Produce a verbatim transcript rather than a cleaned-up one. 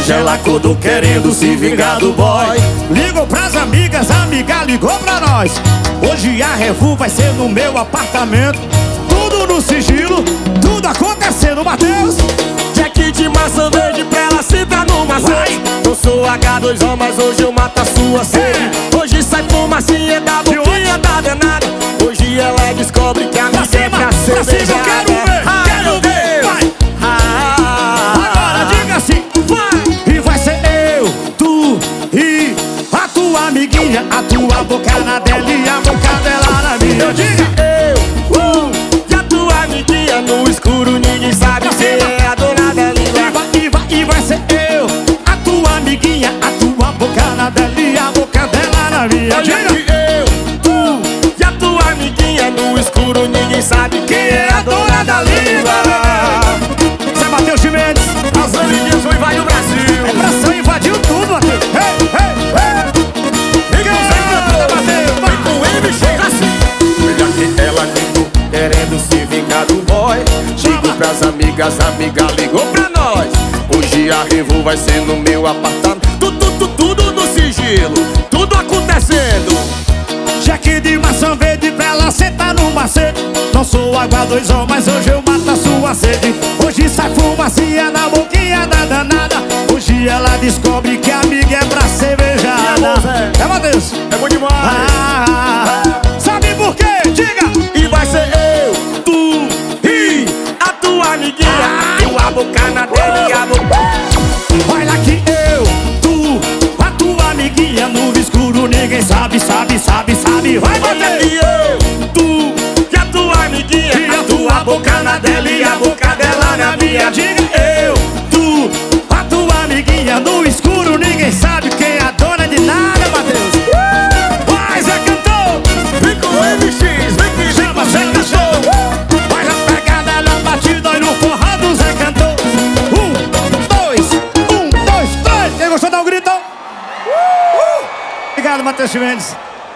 Hoje ela acordou querendo se vingar do boy. Ligou pras amigas, a amiga ligou pra nós. Hoje a revu vai ser no meu apartamento. Tudo no sigilo, tudo acontecendo, Matheus. Jack de maçã verde pra ela sentar numa sede. Eu sou H dois O, mas hoje eu mato a sua sede. Hoje sai fumacinha da boquinha da danada. Hoje ela descobre que a amiga é pra ser pra cima, eu quero ver, quero ver, vai. Agora diga assim, vai. E vai ser eu, tu e a tua amiguinha. A tua boca na dela e a boca dela na minha. Diga eu, uh, e a tua amiguinha. No escuro ninguém sabe se é a dona da língua. E vai, e vai, e vai ser eu, a tua amiguinha. A tua boca na dela e a boca dela na minha. Diga eu, tu e a tua amiguinha. No escuro ninguém sabe quem é a dona da língua. Zé Matheus Chimenez, as amiguinhas vão invadir o Brasil. É pressão, invadiu tudo, Matheus. Hey, hey, hey. Vem com Zé Cantada, Matheus. Vem com ele, chega assim. Olha que ela ligou querendo se vingar do boy. Ligo pras amigas, a amiga ligou pra nós. Hoje a revu vai ser no meu apartamento. Tudo, tudo, tudo no sigilo, tudo acontecendo. Jack de maçã verde pra ela sentar no macete. Não sou H dois O, mas hoje eu mato a sua sede. Hoje sai fumacinha na boquinha da danada. Hoje ela descobre que a amiga é pra cervejada. É, Matheus? É bom demais. Ah, sabe por quê? Diga! E vai ser eu, tu e a tua amiguinha. Ah. Eu a boca na dela e a boca. Olha que eu, tu, a tua amiguinha. No escuro ninguém sabe, sabe, sabe, sabe. Vai, olha Matheus! que eu, tu e a tua amiguinha. E a tua boca na dela e a boca dela na minha. Diga eu, tu, a tua amiguinha. No escuro ninguém sabe quem é a dona de nada, Matheus. Vai, Zé Cantor! Vem com o M X, vem que Chama Zé Cantor! Vai na pegada, na batida e no forró do Zé Cantor. Um, dois, um, dois, três. Quem gostou, dá um grito. Uh! Obrigado, Matheus Chimenez.